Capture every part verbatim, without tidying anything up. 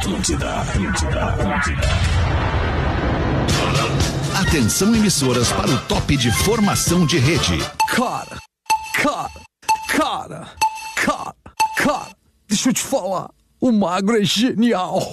Atlântida, Atlântida, Atlântida. Atenção, emissoras, para o top de formação de rede. Cara, cara, cara, cara, cara, deixa eu te falar, o Magro é genial.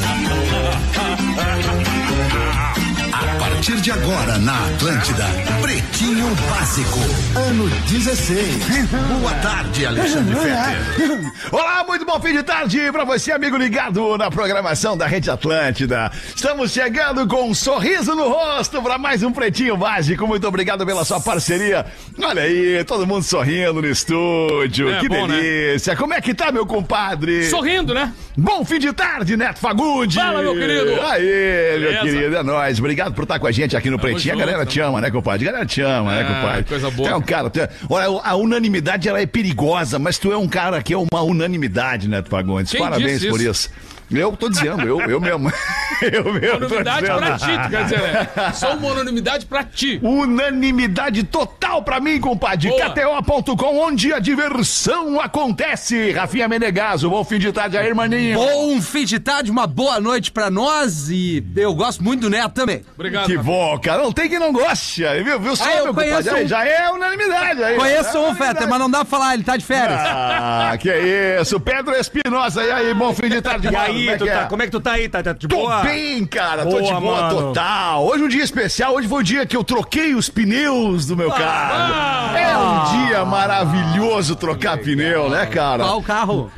A partir de agora, na Atlântida, Pretinho Básico, ano dezesseis. Boa tarde, Alexandre Fetter. Olá, muito bom fim de tarde pra você, amigo ligado na programação da Rede Atlântida. Estamos chegando com um sorriso no rosto pra mais um Pretinho Básico. Muito obrigado pela sua parceria. Olha aí, todo mundo sorrindo no estúdio. É, que bom, delícia. Né? Como é que tá, meu compadre? Sorrindo, né? Bom fim de tarde, Neto Fagundes. Fala, meu querido. Aí, meu querido, é nóis. Obrigado por estar com a gente aqui no Pretinho. A galera te ama, né, compadre? A galera te ama, né, compadre? Coisa boa. Tu é um cara, tu é... Olha, a unanimidade, ela é perigosa, mas tu é um cara que é uma unanimidade, Neto Fagundes. Quem Parabéns por isso. isso. Eu tô dizendo, eu, eu mesmo. Eu mesmo. Unanimidade pra ti, tu quer dizer, né? Só uma unanimidade pra ti. Unanimidade total pra mim, compadre. K T O ponto com, onde a diversão acontece. Rafinha Menegaso, bom fim de tarde aí, irmãninho. Bom fim de tarde, uma boa noite pra nós e eu gosto muito do Neto também. Obrigado. Que bom, cara. Não tem que não goste, viu? Viu só, ah, eu meu conheço compadre? um... Já é unanimidade aí. Conheço é um, Fetter, mas não dá pra falar, ele tá de férias. Ah, que isso. Pedro Espinosa, e aí, bom fim de tarde. E mano, aí, como é, tu que tá, é? como é que tu tá aí? Tá, tá de Tô boa? bem, cara. Boa, tô de boa mano. total. Hoje é um dia especial. Hoje foi o dia que eu troquei os pneus do meu carro. Ah, é um dia maravilhoso trocar pneu, né, cara? Qual carro?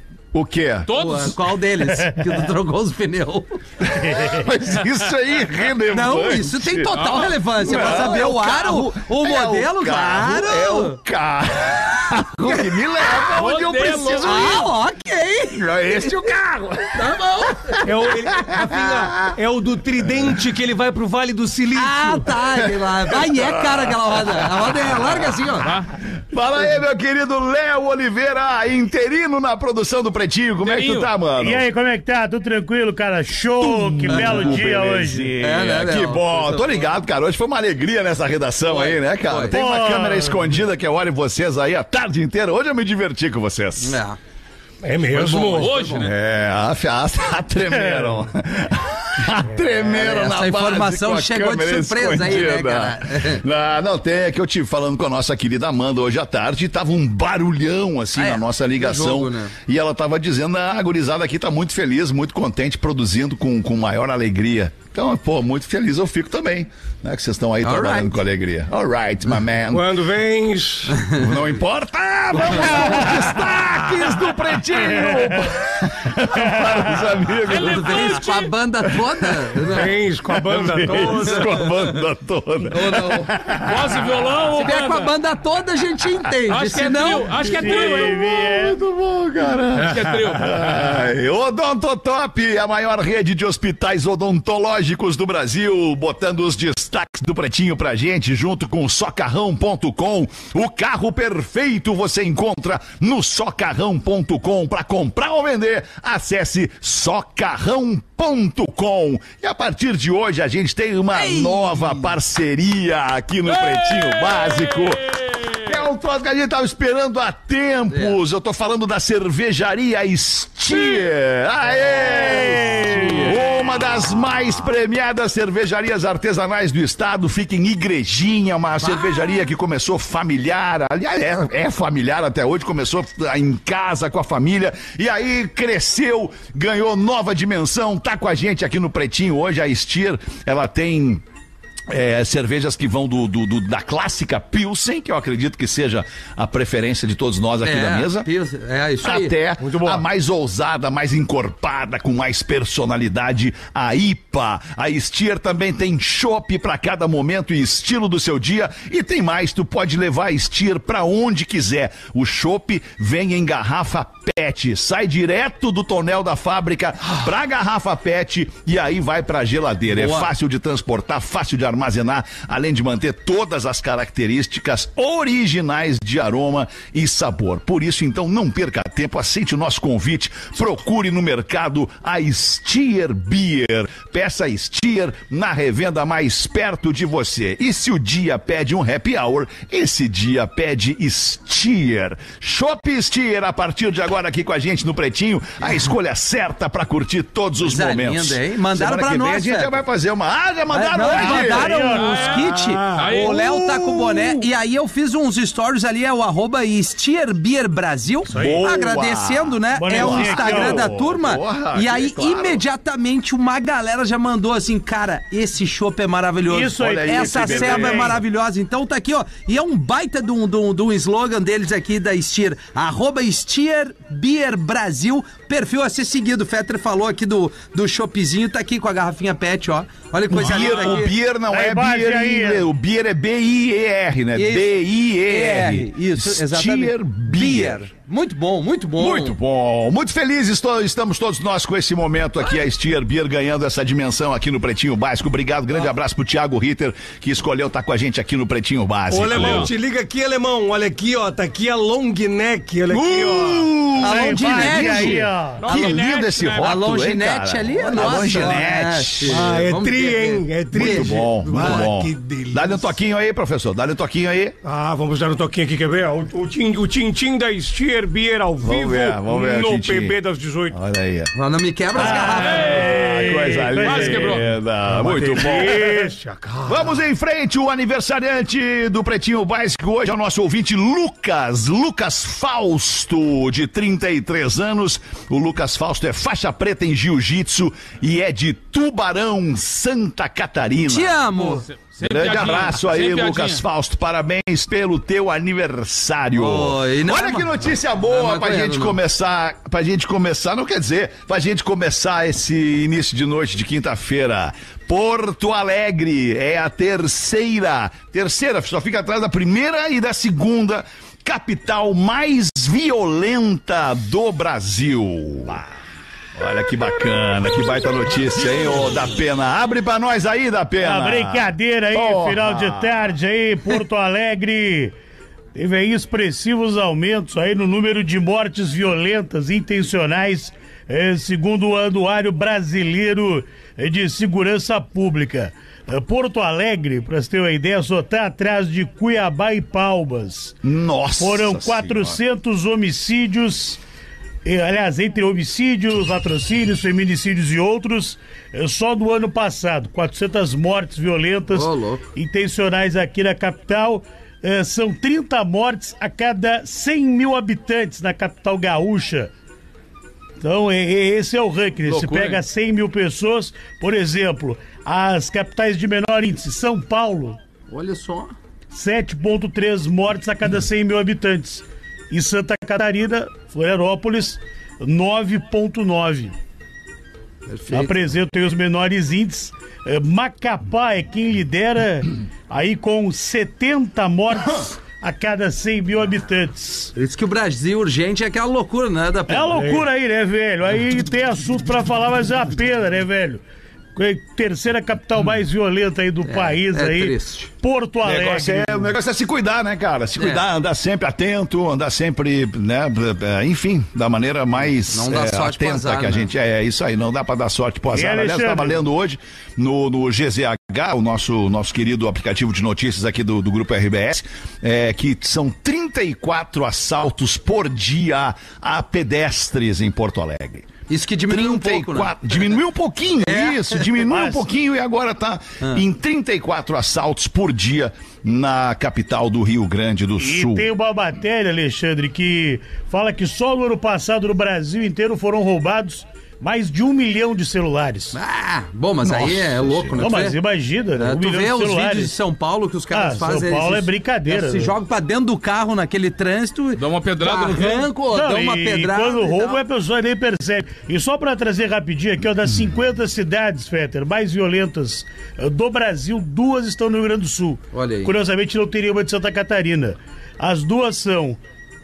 O quê? Todos? Qual deles? Que tu trocou os pneus. Mas isso aí é relevante. Não, isso tem total Ah, relevância. Pra saber é o aro, o é modelo, o carro, claro. É o carro que me leva onde eu Modelo. preciso ir. Ah, ok. Esse é o carro. Tá bom. É o, ele, Rafinha, é o do tridente que ele vai pro Vale do Silício. Ah, tá. Ele lá. Vai, é cara aquela roda. A roda é larga assim, ó. Fala aí, meu querido Léo Oliveira, interino na produção do Pretinho. Como é que tu tá, mano? E aí, como é que tá? Tudo tranquilo, cara? Show! Que belo dia hoje. É, né, que bom. Tô ligado, cara. Hoje foi uma alegria nessa redação aí, né, cara? Foi. Tem uma Pô. câmera escondida que eu olho vocês aí a tarde inteira. Hoje eu me diverti com vocês. É. É mesmo? Hoje, né? É, a, a, a tremeram. A tremeram Essa na base informação com a chegou de câmera surpresa aí, né, escondida. cara? Não, não, tem, é que eu tive falando com a nossa querida Amanda hoje à tarde e tava um barulhão, assim, Ah, é? na nossa ligação. Jogo, né? E ela tava dizendo, ah, a gurizada aqui tá muito feliz, muito contente, produzindo com, com maior alegria. Então, pô, muito feliz eu fico também, né, que vocês estão aí All trabalhando right. com alegria. All right, my man. Quando vens... Não importa, vamos aos destaques do Pretinho. Para os amigos. Tu vens com a banda toda? Vens com a banda Vez toda. com a banda toda. Ou não? Voz e violão ou Se vier com a banda? banda toda, a gente entende. Acho que Se é não, trio. Acho que é trio, hein? Muito bom, cara. Acho que é trio. Ai, Odontotop, a maior rede de hospitais odontológicos do Brasil, botando os destaques do Pretinho pra gente, junto com socarrão ponto com. O carro perfeito você encontra no socarrão ponto com. Pra comprar ou vender, acesse socarrão ponto com. E a partir de hoje a gente tem uma Ei. nova parceria aqui no Pretinho Básico. É um troço que a gente tava esperando há tempos. Eu tô falando da cervejaria Stier. Aê! Uma das mais premiadas cervejarias artesanais do estado. Fica em Igrejinha, uma cervejaria que começou familiar. Aliás, é, é familiar até hoje. Começou em casa com a família. E aí cresceu, ganhou nova dimensão. Tá com a gente aqui no Pretinho hoje. A Stier, ela tem... É, cervejas que vão do, do, do- da clássica Pilsen, que eu acredito que seja a preferência de todos nós aqui é, da mesa, Pilsen, é isso aí. até Muito boa. a mais ousada, mais encorpada, com mais personalidade, a I P A. A Stier também tem chopp para cada momento e estilo do seu dia, e tem mais, tu pode levar a Stier para onde quiser. O chopp vem em garrafa PET, sai direto do tonel da fábrica pra garrafa PET e aí vai pra geladeira. Boa. É fácil de transportar, fácil de armazenar, além de manter todas as características originais de aroma e sabor. Por isso, então, não perca tempo, aceite o nosso convite, procure no mercado a Stier Beer. Peça Stier na revenda mais perto de você. E se o dia pede um happy hour, esse dia pede Stier. Chopp Stier, a partir de agora aqui com a gente no Pretinho, a escolha certa pra curtir todos os Coisa momentos. linda, hein? Mandaram Semana pra que vem nós, a gente já Fetter. vai fazer uma... Ah, já mandaram Não, hoje? mandaram os kits. Aí. O Léo tá com o boné. E aí eu fiz uns stories ali, é o arroba Stier Beer Brasil. Boa. Agradecendo, né? É o Bonezinho Instagram aqui, ó. da turma. Porra, e aí, que claro. imediatamente, uma galera já mandou assim, cara, esse chopp é maravilhoso. Isso aí, Olha aí, Essa que ceva é beleza. maravilhosa. Então tá aqui, ó. E é um baita de um, de um, de um slogan deles aqui da Stier. Arroba Stier Beer Brasil. Perfil a ser seguido. O Fetter falou aqui do, do choppzinho. Tá aqui com a garrafinha pet, ó. Olha que coisa Beer, linda o aqui. beer não Tá é embaixo beer, aí, em né? inglês. O beer é B I E R, né? Isso. B I E R. Isso, exatamente. Stier Beer. Muito bom, muito bom. Muito bom, muito felizes estou- estamos todos nós com esse momento aqui, a Stier Beer ganhando essa dimensão aqui no Pretinho Básico. Obrigado, grande abraço pro Thiago Ritter, que escolheu estar com a gente aqui no Pretinho Básico. Ô, Alemão, te liga aqui, Alemão. Olha aqui, ó. Tá aqui a long neck. Olha aqui, ó. Uh, A Aí, longinete. aí, ó. que lindo esse né? rótulo, A longinete hein, cara? ali, Olha, nossa, a longinete. Ah, é Vamos tri, ver. hein? É tri. Muito bom, muito Ah, bom. que delícia. Dá-lhe um toquinho aí, professor, dá-lhe um toquinho aí. Ah, vamos dar um toquinho aqui, quer ver? O, o, tim, o tintim da Stier Beer ao vivo ver, vamos ver o no tintim. P B das dezoito. Olha aí. Não, não me quebra as garrafas. Ah, coisa quase quebrou. linda, muito bom. Deixa, cara. Vamos em frente, o aniversariante do Pretinho Básico hoje é o nosso ouvinte Lucas, Lucas Fausto, de trinta e três anos. O Lucas Fausto é faixa preta em jiu-jitsu e é de Tubarão, Santa Catarina. Te amo. Sem Grande piadinha, abraço aí, sem Lucas piadinha. Fausto. Parabéns pelo teu aniversário. Oi, não é Olha uma- que notícia não é boa uma pra coisa, gente não. começar. Pra gente começar, não quer dizer, pra gente começar esse início de noite de quinta-feira. Porto Alegre é a terceira, terceira, só fica atrás da primeira e da segunda capital mais violenta do Brasil. Olha que bacana, que baita notícia, hein, ô da Pena. Abre pra nós aí, da Pena. A brincadeira aí, Porra. final de tarde aí, Porto Alegre. Teve aí expressivos aumentos aí no número de mortes violentas intencionais, eh, segundo o Anuário Brasileiro de Segurança Pública. Eh, Porto Alegre, pra você ter uma ideia, só tá atrás de Cuiabá e Palmas. Nossa Foram Senhora. quatrocentos homicídios, eh, aliás, entre homicídios, latrocínios, feminicídios e outros, eh, só do ano passado, quatrocentas mortes violentas Ô, louco. intencionais aqui na capital. Eh, são trinta mortes a cada cem mil habitantes na capital gaúcha. Então, é- é- esse é o ranking. Você Loucura, pega hein? cem mil pessoas, por exemplo, as capitais de menor índice, São Paulo, Olha só. sete vírgula três mortes a cada cem mil habitantes. E Santa Catarina, Florianópolis, nove vírgula nove. Perfeito. Apresenta aí os menores índices. Eh, Macapá é quem lidera aí com setenta mortes a cada cem mil habitantes. Por isso que o Brasil urgente é aquela loucura, né, da É uma loucura aí, né, velho? Aí tem assunto pra falar, mas é uma pena, né, velho? Terceira capital mais violenta aí do país é aí. triste. Porto O Alegre. negócio, é, o negócio é se cuidar, né, cara? Se cuidar, andar sempre atento, andar sempre, né, é, enfim, da maneira mais Não dá é, sorte pro atenta azar, que a né? gente é, é isso aí, não dá pra dar sorte pro azar. E, Aliás, Alexandre? estava lendo hoje no, no G Z H, o nosso, nosso querido aplicativo de notícias aqui do, do Grupo R B S, é, que são trinta e quatro assaltos por dia a pedestres em Porto Alegre. Isso que diminui um pouco, né? É. Diminuiu um pouquinho, isso, diminuiu um Mas- pouquinho e agora tá Ah. em trinta e quatro assaltos por dia na capital do Rio Grande do E Sul. tem uma matéria, Alexandre, que fala que só no ano passado no Brasil inteiro foram roubados mais de um milhão de celulares. Ah, bom, mas aí é louco, né? Não, Tu mas vê- imagina, né? É, um tu milhão vê de os celulares. vídeos de São Paulo que os caras Ah, fazem. São Paulo eles- é brincadeira, Se né? jogam pra dentro do carro naquele trânsito. Dá uma pedrada no vidro. arranco, Não, dá uma e pedrada. quando e rouba, tal. a pessoa nem percebe. E só pra trazer rapidinho aqui, ó, das cinquenta cidades, Fetter, mais violentas eh, do Brasil, duas estão no Rio Grande do Sul. Olha aí. Curiosamente, não teria uma de Santa Catarina. As duas são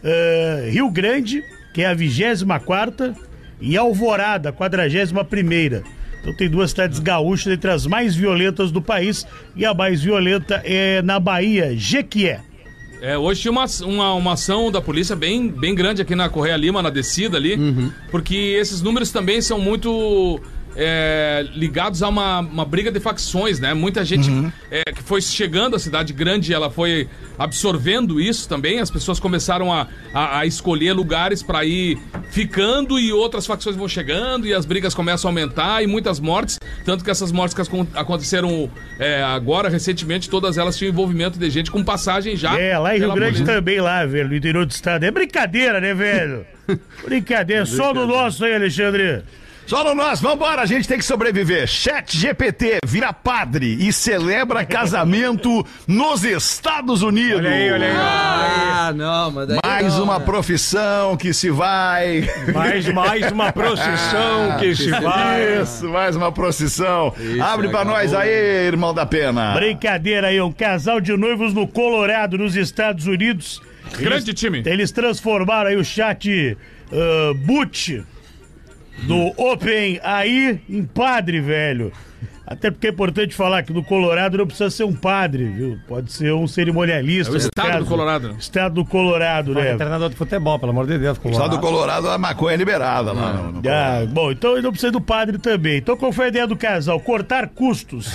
eh, Rio Grande, que é a vigésima quarta, e Alvorada, quadragésima primeira. Então tem duas cidades gaúchas entre as mais violentas do país, e a mais violenta é na Bahia, Jequié. É, hoje tinha uma, uma, uma ação da polícia bem, bem grande aqui na Correia Lima, na descida ali, uhum. porque esses números também são muito é, ligados a uma, uma briga de facções, né? Muita gente uhum. é, que foi chegando à cidade grande, ela foi absorvendo isso também, as pessoas começaram a, a, a escolher lugares para ir ficando e outras facções vão chegando e as brigas começam a aumentar e muitas mortes, tanto que essas mortes que aconteceram é, agora, recentemente, todas elas tinham envolvimento de gente com passagem já. É, lá em Rio Grande polícia. Também, lá, velho, no interior do estado. É brincadeira, né, velho? Brincadeira, só no nosso aí, Alexandre. Só no nosso, vambora, a gente tem que sobreviver. Chat G P T vira padre e celebra casamento nos Estados Unidos. Olha aí, olha aí. Ah, não, mas daí Mais não, uma né? profissão que se vai. Mais, mais uma procissão que se vai. Isso, mais uma procissão. Isso, Abre pra acabou. nós aí, irmão da pena. Brincadeira aí, um casal de noivos no Colorado, nos Estados Unidos. Grande eles, time. Eles transformaram aí o chat uh, boot do Open aí em padre, velho. Até porque é importante falar que no Colorado não precisa ser um padre, viu? Pode ser um cerimonialista. É o estado caso. do Colorado. Estado do Colorado, né? É treinador de futebol, pelo amor de Deus. O estado do Colorado, a maconha é liberada lá. No, no Ah, bom, então não precisa do padre também. Então qual foi a ideia do casal? Cortar custos.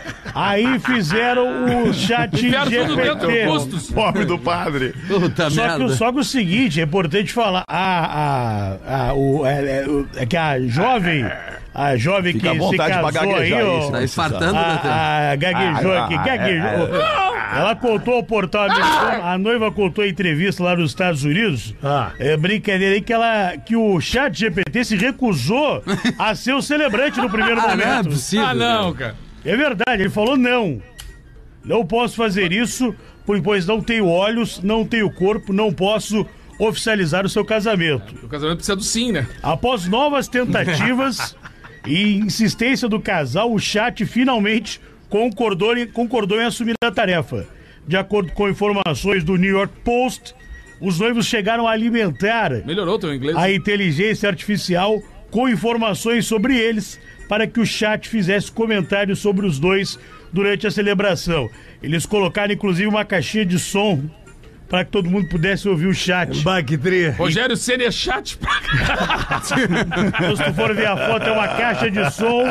Aí fizeram o chat Enfiaram tudo dentro do G P T. custos. Pobre do padre. Puta Só que, merda. o- só que o seguinte, é importante falar, a, a, a, o, é, é, o- é que a jovem, a jovem Fica à que se vontade pra casou aí, gaguejar ó, isso. Tá esfartando, né, Tê? a, a gaguejou Ah, aqui, ah, gaguejou. Ela contou ao portal americano, a noiva contou em entrevista lá nos Estados Unidos, Ah. é brincadeira aí, que, ela, que o chat G P T se recusou a ser o celebrante no primeiro Ah, não é momento. possível. Ah, não, cara. É verdade, ele falou não. Não posso fazer isso, pois não tenho olhos, não tenho corpo, não posso oficializar o seu casamento. O casamento precisa do sim, né? Após novas tentativas e insistência do casal, o chat finalmente concordou em, concordou em assumir a tarefa. De acordo com informações do New York Post, os noivos chegaram a alimentar Melhorou teu inglês. a inteligência artificial com informações sobre eles para que o chat fizesse comentários sobre os dois durante a celebração. Eles colocaram inclusive uma caixinha de som para que todo mundo pudesse ouvir o chat. Bactria. Rogério Ceni é chat pra Então, se tu for ver a foto, é uma caixa de som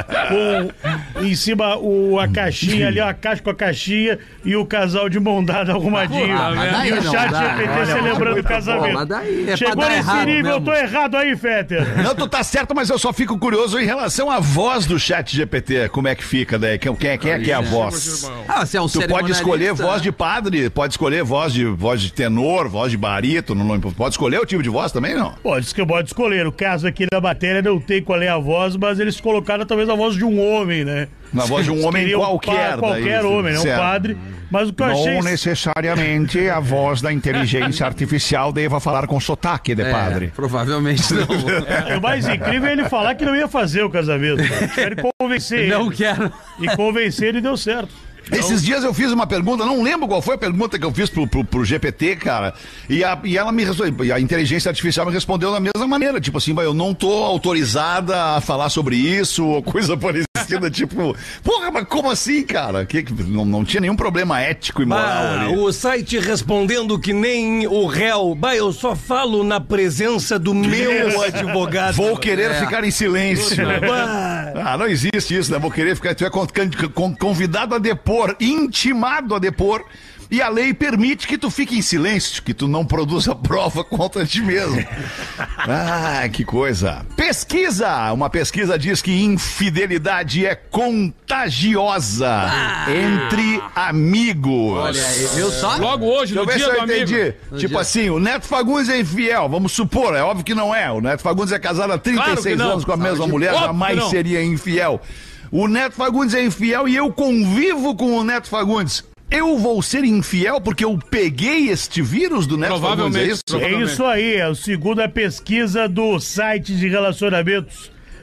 com em cima o, a caixinha ali, ó, a caixa com a caixinha e o casal de mão dada arrumadinho. Ah, mas daí e o não chat dá. G P T Olha, celebrando o Pô, casamento. mas daí é Chegou pra dar nesse errado nível, eu mesmo. tô errado aí, Fetter. Não, tu tá certo, mas eu só fico curioso em relação à voz do chat G P T. Como é que fica daí? Quem, quem, quem é que é a voz? Ah, você é um Tu pode escolher cerimonialista, voz né? de padre, pode escolher voz de, voz de tenor, voz de barítono, não, pode escolher o tipo de voz também, não? Pode, que pode escolher. O caso aqui da matéria não tem qual é a voz, mas eles colocaram talvez a voz de um homem, né? Na voz de um Eles homem queriam qualquer. pa- Qualquer daí, homem, não um certo. padre. Mas o que eu achei... Não necessariamente a voz da inteligência artificial deva falar com sotaque de É, padre. provavelmente não. É, o mais incrível é ele falar que não ia fazer o casamento. Quero convencer Não ele. quero. E convencer ele deu certo. Esses dias eu fiz uma pergunta, não lembro qual foi a pergunta que eu fiz pro, pro, pro G P T, cara, e a, e ela me respondeu, e a inteligência artificial me respondeu da mesma maneira, tipo assim, eu não tô autorizada a falar sobre isso, ou coisa parecida, tipo, porra, mas como assim, cara? Que, que- não, não tinha nenhum problema ético e moral Bah, ali. o site respondendo que nem o réu. Bah, eu só falo na presença do meu advogado. Vou querer É. ficar em silêncio. Bah. Ah, não existe isso, né? Vou querer ficar. Tu é con- con- convidado a depor, intimado a depor. E a lei permite que tu fique em silêncio, que tu não produza prova contra ti mesmo. Ah, que coisa. Pesquisa! Uma pesquisa diz que infidelidade é contagiosa entre amigos. Olha aí, viu só? Logo hoje, Deixa eu no ver dia se do eu amigo. entendi. No Tipo dia- assim, o Neto Fagundes é infiel, vamos supor, é óbvio que não é. O Neto Fagundes é casado há trinta e seis Claro que não. anos com a mesma Saúde. mulher, Óbvio jamais que não. seria infiel. O Neto Fagundes é infiel e eu convivo com o Neto Fagundes. Eu vou ser infiel porque eu peguei este vírus do Neto Fagundes, é Provavelmente. isso? É isso aí, é o segundo a pesquisa do site de relacionamentos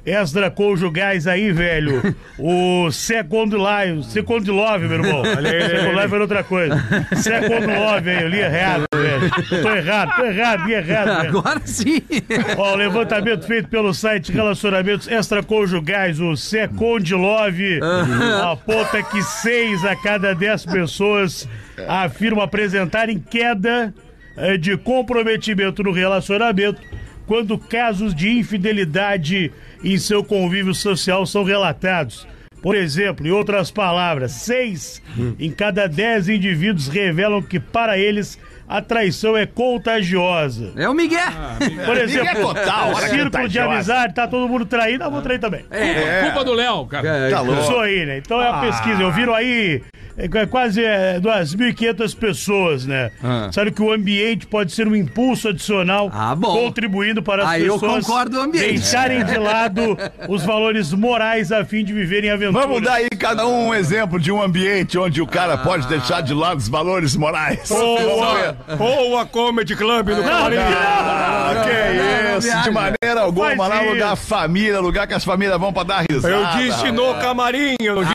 extraconjugais aí, velho. O Second Life, Second Love, meu irmão. Second Life era outra coisa. Second Love aí, eu li errado, velho. Tô errado, tô errado, li errado, velho. Agora sim. Ó, o levantamento feito pelo site Relacionamentos Extraconjugais, o Second Love, aponta que seis a cada dez pessoas afirmam apresentarem queda eh, de comprometimento no relacionamento quando casos de infidelidade em seu convívio social são relatados. Por exemplo, em outras palavras, seis em cada dez indivíduos revelam que para eles a traição é contagiosa. É o Miguel. Ah, Por exemplo, Miguel total, o círculo de amizade, tá todo mundo traindo, eu vou trair também. É. Culpa do Léo, cara. Tá louco. Isso aí, né? Então é a pesquisa. Eu viro aí é, quase é, duas mil e quinhentas pessoas, né? Ah. Sabe que o ambiente pode ser um impulso adicional, Ah, bom. contribuindo para as Aí eu pessoas concordo com o ambiente. deixarem de lado os valores morais a fim de viverem aventuras. Vamos dar aí cada um um exemplo de um ambiente onde o cara pode deixar de lado os valores morais. Boa, boa Comedy Club no Camarim. Ah, não, que não, não, isso, não, de não, maneira alguma, Faz lá isso. lugar família, lugar que as famílias vão pra dar risada. Eu disse no camarim, eu não disse.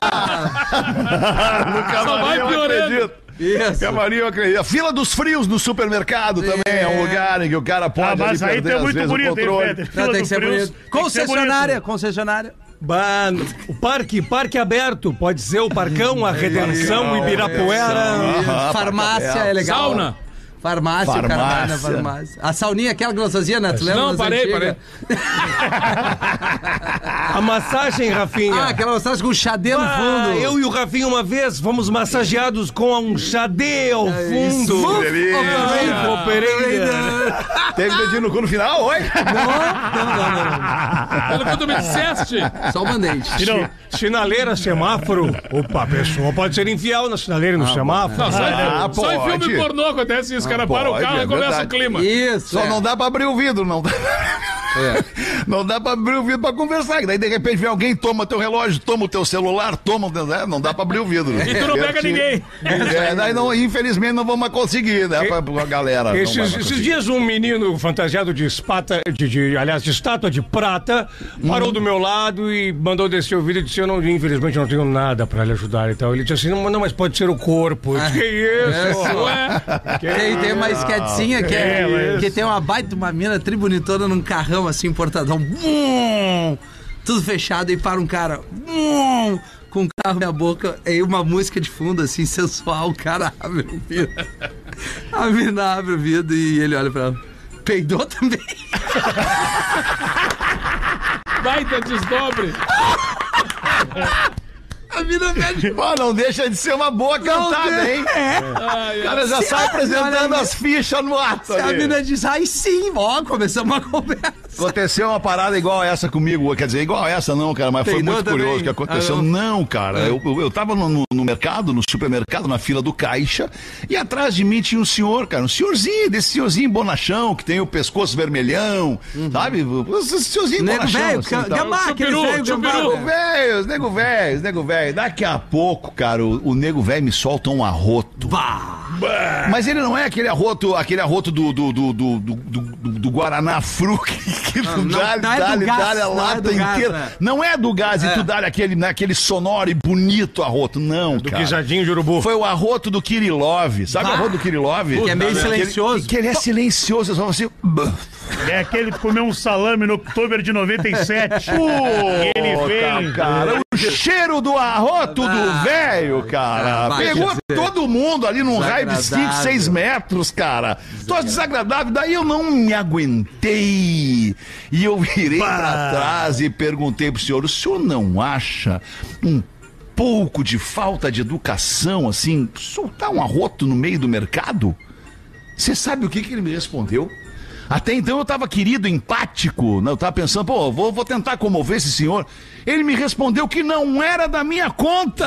No camarim Só vai eu piorando. acredito. Isso. Camarim eu acredito. A fila dos frios no supermercado também é um lugar em que o cara Ah, pode mas ali aí perder tem às muito vezes o bonito, hein, controle. Peter? Não, Fila tem que do ser Frios, bonito. tem que ser Concessionária, bonito. concessionária. Bah, o parque, parque aberto, pode ser o Parcão, a Redenção, Ibirapuera. Aham, Farmácia é legal. Sauna. Farmácia, o cara vai na Farmácia. farmácia. A sauninha, aquela que nós fazia, né? Tu lembra Não, das parei, antigas? A massagem, Rafinha. Ah, aquela massagem com chadê no Ah, fundo. eu e o Rafinha uma vez fomos massageados com um chadê ao fundo. Isso. Delícia. Ô, Pereira. Teve dedinho no cu no final, oi? Não, não, não, Pelo que tu me disseste. não. Só o band-aid. Tirou. Sinaleira, semáforo. Opa, a pessoa pode ser infiel na sinaleira e no semáforo. Não, só, em, Ah, só em pode. filme pornô acontece isso. O cara para o pode, carro é e começa verdade. o clima. Isso. Só é. não dá pra abrir o vidro, não dá. Não dá pra abrir o vidro pra conversar. Daí de repente vem alguém, toma teu relógio, toma o teu celular, toma. É, não dá pra abrir o vidro. E tu não pega ninguém. É, daí não, infelizmente não vamos conseguir, né? Pra, pra galera. não vai Esses, mais esses conseguir. dias um menino fantasiado de espata, de, de- aliás, de estátua de prata, parou do meu lado e mandou descer o vídeo e disse: eu não, infelizmente não tenho nada pra lhe ajudar e tal. Ele disse assim: não, não, mas pode ser o corpo. Eu disse, que isso? Isso. Ué, Tem, tem uma esquetezinha que, é, É, mas- que tem uma baita, uma mina tribunitona num carrão assim, importadão. Bum! Tudo fechado e para um cara. Bum! Com o carro na boca e uma música de fundo assim, sensual. O cara abre o vidro. A mina abre o vidro e ele olha pra ela. Peidou também? baita desdobre. A mina pede. Pô, não deixa de ser uma boa cantada, tem- hein? Ai, O cara já Se sai a- apresentando olha, as fichas no ato. Se a ali. mina diz, ai sim, ó, começamos uma conversa. Aconteceu uma parada igual a essa comigo, quer dizer, igual a essa não, cara, mas foi Peidou muito também? curioso o que aconteceu. Ah, não. não. cara, eu, eu, eu tava no, no- no mercado, no supermercado, na fila do caixa, e atrás de mim tinha um senhor, cara, um senhorzinho, desse senhorzinho bonachão, que tem o pescoço vermelhão, sabe? Esse senhorzinho Nego bonachão. velho, assim, ca- tal. gambá, aquele Chupiru, velho chupiru. gambá. Nego velho, nego velho, nego velho. Daqui a pouco, cara, o, o nego velho me solta um arroto. Mas ele não é aquele arroto, aquele arroto do, do, do, do, do, do- do Guaraná Fru que, que tu não- dá, não é dá, do dá, gás, dá a não é lata do gás, inteira. né? Não é do gás e tu dá aquele, né, aquele sonoro e bonito arroto. Não, Do cara. guisadinho de urubu. Foi o arroto do Kirilov. Sabe Bah. o arroto do Kirilov? Que é meio Aquele- silencioso. Que ele é silencioso. Só assim... "Bah". É aquele que comeu um salame no outubro de noventa e sete. ele vem. Puta, cara, o cheiro do arroto do velho, cara. Ah, vai Pegou dizer. todo mundo ali num raio de cinco, Desagradável. seis metros, cara. Tô desagradável. Daí eu não me aguentei. E eu virei pra trás e perguntei pro senhor: o senhor não acha um pouco de falta de educação, assim, soltar um arroto no meio do mercado? Você sabe o que, que ele me respondeu? Até então eu tava querido, empático, né? Eu tava pensando, pô, vou, vou tentar comover esse senhor. Ele me respondeu que não era da minha conta.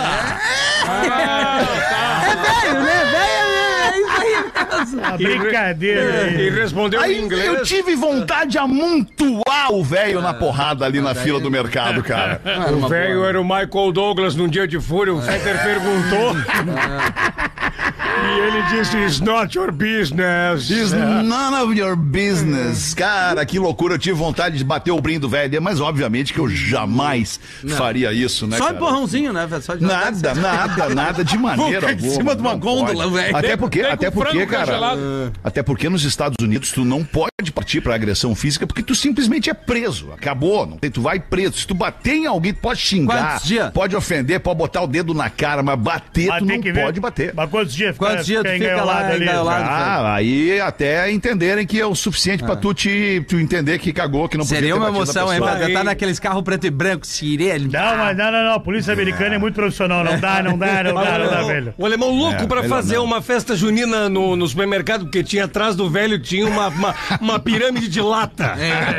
É velho, né? Velho, é isso aí mesmo. A brincadeira E aí. respondeu Aí em inglês. eu tive vontade de amontoar o velho na porrada ali na daí- fila do mercado, cara. O velho era o Michael Douglas num dia de fúria. O Fetter perguntou. E ele disse, it's not your business. It's none of your business. Cara, que loucura. Eu tive vontade de bater o brindo velho, mas obviamente que eu jamais não. faria isso, né, Só cara? empurrãozinho, né, velho? Só de nada, nada, nada de maneira alguma. Em cima de uma gôndola, velho. Até porque, tem até porque, cara, congelado. até porque nos Estados Unidos tu não pode partir pra agressão física porque tu simplesmente é preso. Acabou, não tem, tu vai preso. Se tu bater em alguém, tu pode xingar, pode ofender, pode botar o dedo na cara, mas bater Mas tu tem não que ver. pode bater. Mas quantos dias fica, Quantos dias tu fica fica engaiolado lá, ali? engaiolado? Ah, aí até entenderem que é o suficiente pra tu te tu entender que cagou, que não podia Seria ter uma batido na emoção, hein, pessoa. pra estar naqueles carros preto e branco, sirene. Não, mas não, não, não. A polícia americana é muito profissional. Não dá, não dá, não dá, não dá, velho. O alemão louco É, pra melhor fazer não. uma festa junina no, no supermercado, porque tinha atrás do velho, tinha uma, uma, uma pirâmide de lata.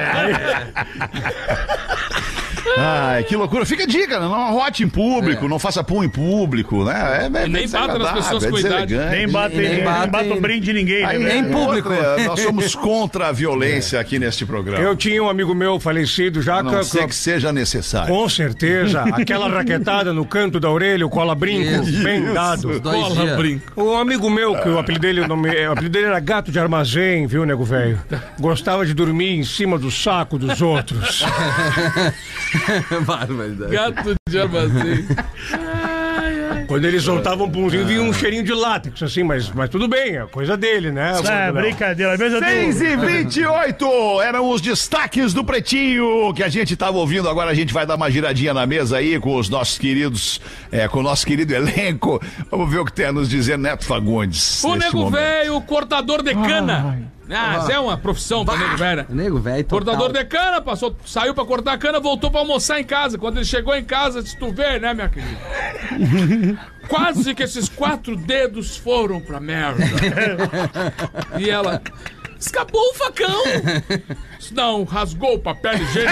Ai, que loucura. Fica a dica, não arrote em público, não faça pum em público, né? É, é, E nem é bata nas pessoas desagradável, com é idade. deselegante. Nem bate, Nem nem bate- bate o brinde de ninguém, Aí, né, Nem velho? em público. outra, nós somos contra a violência aqui neste programa. Eu tinha um amigo meu falecido já A não com- ser que seja necessário. Com certeza. Aquela raquetada no canto da orelha, o cola-brinco, Isso. bem dado. Dois Cola, dias. brinco. Um amigo meu, que o apelido dele, o nome, o apelido dele era gato de armazém, viu, nego velho? Gostava de dormir em cima do saco dos outros. Barbaridade. Gato de armazém. Quando ele soltava um punzinho, vinha um cheirinho de látex, assim, mas, mas tudo bem, é coisa dele, né? É, brincadeira. Mesmo seis e vinte e oito eram os destaques do Pretinho que a gente tava ouvindo. Agora a gente vai dar uma giradinha na mesa aí com os nossos queridos, é, com o nosso querido elenco. Vamos ver o que tem a nos dizer Neto Fagundes. O neste nego momento. velho, cortador de cana. Ah, isso é uma profissão pra nego velho, né? Nego, velho, total. Cortador de cana, passou, saiu pra cortar a cana, voltou pra almoçar em casa. Quando ele chegou em casa, disse, tu vê, né, minha querida? Quase que esses quatro dedos foram pra merda. E ela, escapou o facão. Disse, não, rasgou o papel higiênico.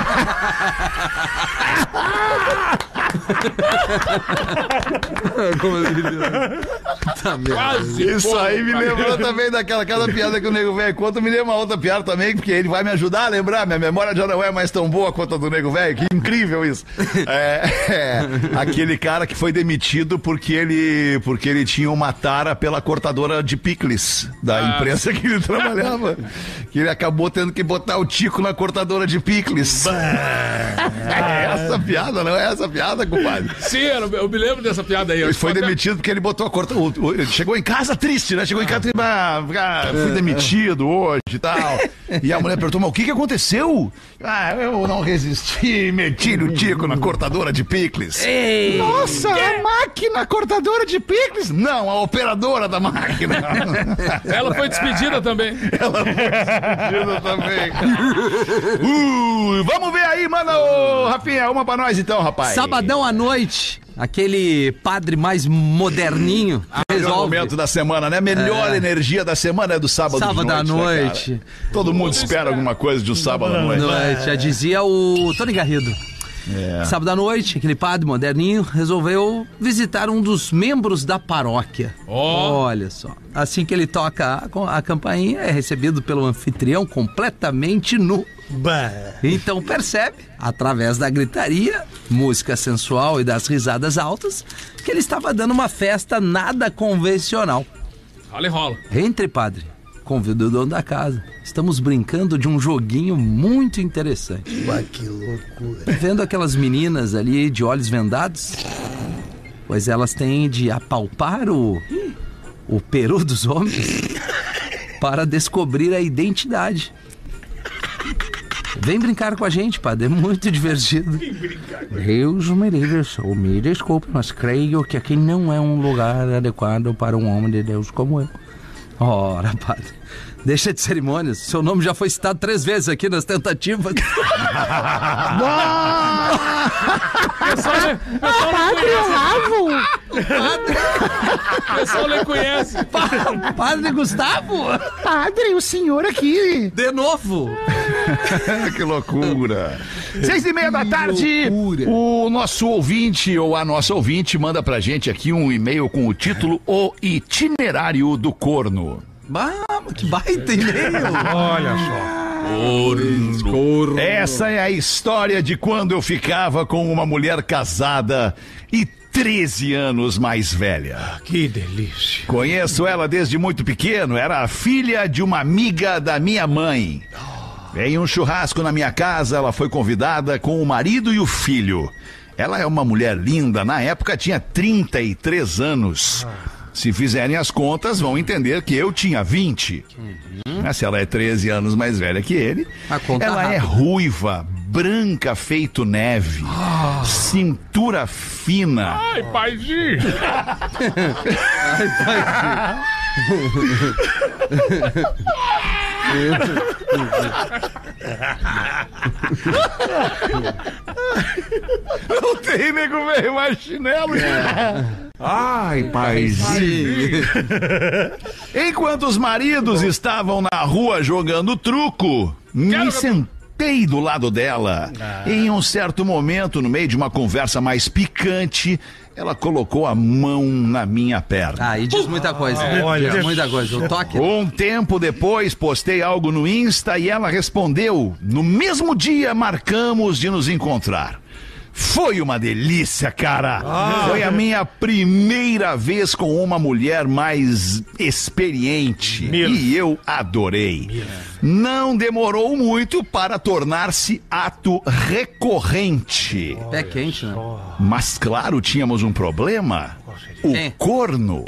Quase Isso foram aí me pra lembrou merda. também daquela cada piada que o nego velho conta, me lembra uma outra piada também, porque ele vai me ajudar a lembrar. Minha memória já não é mais tão boa quanto a do nego velho, que incrível isso. É, é, aquele cara que foi demitido porque ele, porque ele tinha uma tara pela cortadora de picles da Ah. empresa que ele trabalhava. Que ele acabou tendo que botar o tico na cortadora de picles. É essa piada, não é essa piada, compadre? Sim, eu, eu me lembro dessa piada aí. Ele Eu foi até- demitido porque ele botou a corta. o- o- Ele chegou em casa triste, né? Chegou em casa e ah, ah, fui demitido hoje e tal. E a mulher perguntou: mas o que, que aconteceu? Ah, eu não resisti, meti o tico na cortadora de picles. Ei, Nossa, a máquina cortadora de picles? Não, a operadora da máquina. Ela foi despedida também. Ela foi despedida também. Uh, vamos ver aí, manda o Rafinha, uma pra nós então, rapaz. sabadão à noite, aquele padre mais moderninho Melhor resolve. momento da semana, né? Melhor É. energia da semana é do sábado, Sábado de à noite. né, noite. cara? Todo mundo espera alguma coisa de um sábado à noite. Noite, já dizia o Tony Garrido. É. Sábado à noite, aquele padre moderninho resolveu visitar um dos membros da paróquia. Ó. Olha só. Assim que ele toca a, a campainha, é recebido pelo anfitrião completamente nu. Então percebe, através da gritaria, música sensual e das risadas altas, que ele estava dando uma festa nada convencional. Rola e rola. Entre, padre, convido o dono da casa. Estamos brincando de um joguinho muito interessante. Que loucura. Vendo aquelas meninas ali de olhos vendados, pois elas têm de apalpar o, o peru dos homens para descobrir a identidade. Vem brincar com a gente, padre, é muito divertido. Deus me livre, ou me desculpe, mas creio que aqui não é um lugar adequado para um homem de Deus como eu. Ora, padre, deixa de cerimônias. Seu nome já foi citado três vezes aqui nas tentativas. O pessoal, le- o pessoal não conhece. O pessoal nem conhece. Padre Gustavo? Padre, o senhor aqui. De novo? Que loucura. Seis e meia da tarde, o nosso ouvinte ou a nossa ouvinte manda pra gente aqui um e-mail com o título O Itinerário do Corno. Bah, que baita e-mail. Olha só. Essa é a história de quando eu ficava com uma mulher casada e treze anos mais velha. Que delícia. Conheço ela desde muito pequeno, era a filha de uma amiga da minha mãe. Em um churrasco na minha casa, ela foi convidada com o marido e o filho. Ela é uma mulher linda, na época tinha trinta e três anos. Se fizerem as contas, vão entender que eu tinha vinte. Uhum. Mas se ela é treze anos mais velha que ele, ela rápido. É ruiva, branca feito neve, oh. cintura fina. Ai, paizinho! Ai, paizinho! Não tem nego velho mais chinelo. É. Ai, paizinho. Enquanto os maridos estavam na rua jogando truco, me sentei do lado dela. Ah. Em um certo momento, no meio de uma conversa mais picante, ela colocou a mão na minha perna. Ah, e diz muita coisa. Ah, olha, diz muita coisa. O toque. Um tempo depois, postei algo no Insta e ela respondeu. No mesmo dia, marcamos de nos encontrar. Foi uma delícia, cara. Ah. Foi a minha primeira vez com uma mulher mais experiente. Mil. E eu adorei. Mil. Não demorou muito para tornar-se ato recorrente. Pé quente, né? Mas claro, tínhamos um problema. O Quem? corno.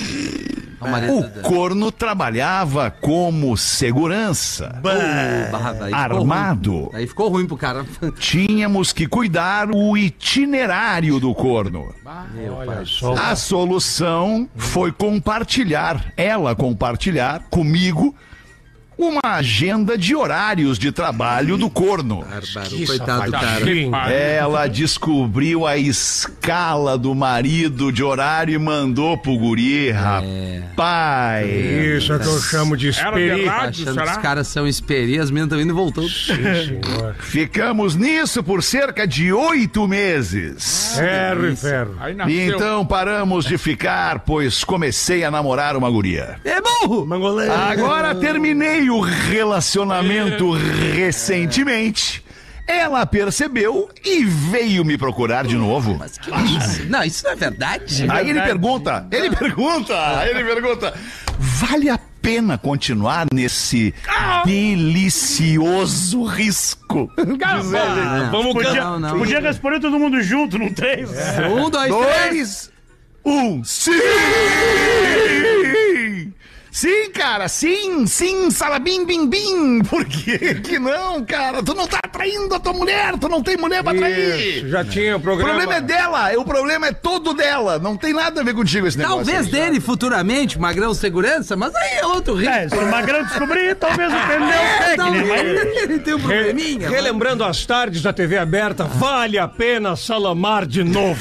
O corno trabalhava como segurança. Uh, armado. Aí ficou ruim pro cara. Tínhamos que cuidar o itinerário do corno. Meu A solução foi compartilhar, ela compartilhar comigo uma agenda de horários de trabalho do corno. Bárbaro, coitado do cara. Ela descobriu a escala do marido de horário e mandou pro guri, rapaz. Isso é que eu chamo de esperi. Achando que os caras são esperi, as meninas estão indo e voltando. Sim, senhor. Ficamos nisso por cerca de oito meses. Ferro e ferro. E então paramos de ficar, pois comecei a namorar uma guria. É burro! Mangolê. Agora terminei o relacionamento recentemente. Ela percebeu e veio me procurar de novo. Mas que isso? Não, isso não é verdade. Aí ele pergunta, ele pergunta, aí ele pergunta, vale a pena continuar nesse delicioso risco? Ah, vamos podia, não, não. Podia responder todo mundo junto, não três? É. Um, dois, dois, três. Um, sim! Sim, cara, sim, sim, salabim, bim, bim. Por que que não, cara? Tu não tá atraindo a tua mulher, tu não tem mulher pra atrair. Isso, já tinha o programa. O problema é dela, o problema é todo dela. Não tem nada a ver contigo esse negócio. Talvez aí, dele futuramente, Magrão segurança, mas aí é outro risco. É, se o Magrão descobrir, talvez o pneu seque, né? Mas... ele tem um probleminha. Re relembrando as tardes da T V aberta, vale a pena salamar de novo.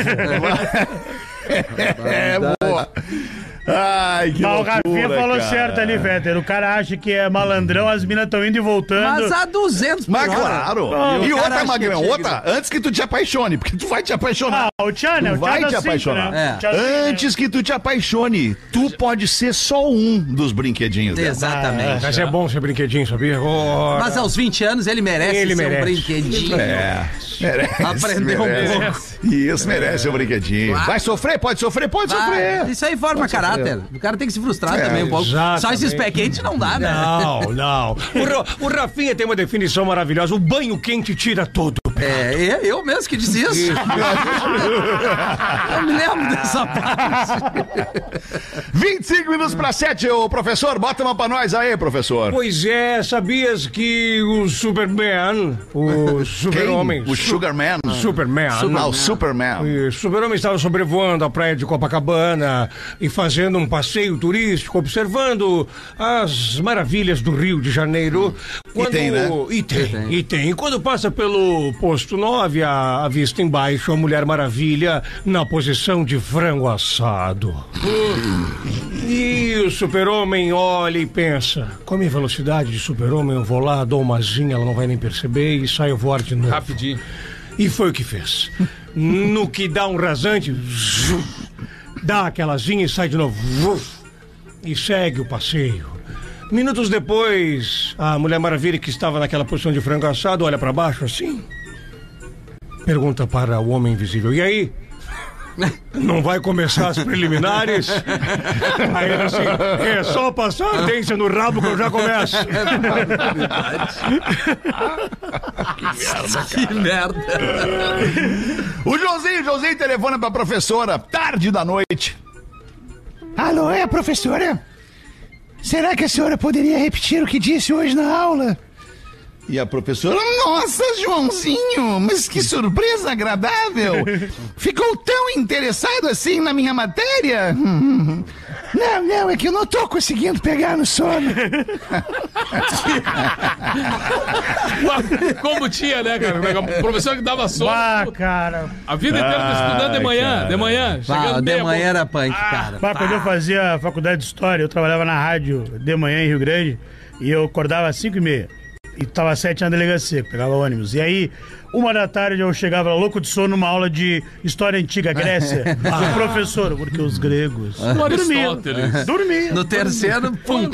É, boa. Ai, que Mas loucura, o Rafinha falou cara. certo ali, Véter. O cara acha que é malandrão, as minas estão indo e voltando. Mas a duzentos por Mas hora. claro. Oh, e outra, acha Magrão, que é outra, antes que tu te apaixone, porque tu vai te apaixonar. Ah, o Tchan, né? Tu O Tchan vai dá te cinco, apaixonar. né? É. Antes que tu te apaixone, tu pode ser só um dos brinquedinhos dela. Exatamente. Mas é bom ser brinquedinho, sabia? Oh, Mas aos vinte anos ele merece Ele ser merece. um brinquedinho. É, merece. Aprender um merece. pouco. Isso, merece um brinquedinho. Claro. Vai sofrer? Pode sofrer? Pode Vai. sofrer. Isso aí forma caráter. O cara tem que se frustrar É, também um pouco. exatamente. Só esses pé quentes não dá, né? Não, não. O, Ra- o Rafinha tem uma definição maravilhosa. O banho quente tira todo. É, eu, eu mesmo que disse isso. Eu me lembro dessa parte. vinte e cinco minutos para sete, ô professor. Bota uma pra nós aí, professor. Pois é, sabias que o Superman, o super-homem... O Sugarman. Superman. Ah, o Superman. O super-homem estava sobrevoando a praia de Copacabana e fazendo um passeio turístico, observando as maravilhas do Rio de Janeiro. Quando... E tem, né? E tem, e tem. E tem. Quando passa pelo posto nove, a, a vista embaixo, a Mulher Maravilha na posição de frango assado. E o super-homem olha e pensa, com a minha velocidade de super-homem, eu vou lá, dou uma zinha, ela não vai nem perceber e saio voar de novo. Rapidinho. E foi o que fez. No que dá um rasante, dá aquela zinha e sai de novo. E segue o passeio. Minutos depois, a Mulher Maravilha, que estava naquela posição de frango assado, olha para baixo assim. Pergunta para o Homem Invisível, e aí? não vai começar as preliminares? Aí ele assim, é só passar a ardência no rabo que eu já começo. Que merda. O Joãozinho, o Joãozinho telefona pra professora, tarde da noite. Alô, é a professora? Será que a senhora poderia repetir o que disse hoje na aula? E a professora, nossa, Joãozinho, mas que surpresa agradável. Ficou tão interessado assim na minha matéria? Não, não, é que eu não tô conseguindo pegar no sono. Como tinha, né, cara? O professor que dava sono. Ah, cara. A vida inteira tá estudando de manhã, cara. de manhã. Ah, de meia manhã boca. era punk, cara. Bah, quando eu fazia faculdade de História, eu trabalhava na rádio de manhã em Rio Grande e eu acordava às cinco e meia. E tava às sete na delegacia, pegava ônibus. E aí, uma da tarde, eu chegava louco de sono numa aula de História Antiga Grécia. O professor, porque os gregos dormiam. Aristóteles. Dormiam. No terceiro, pum.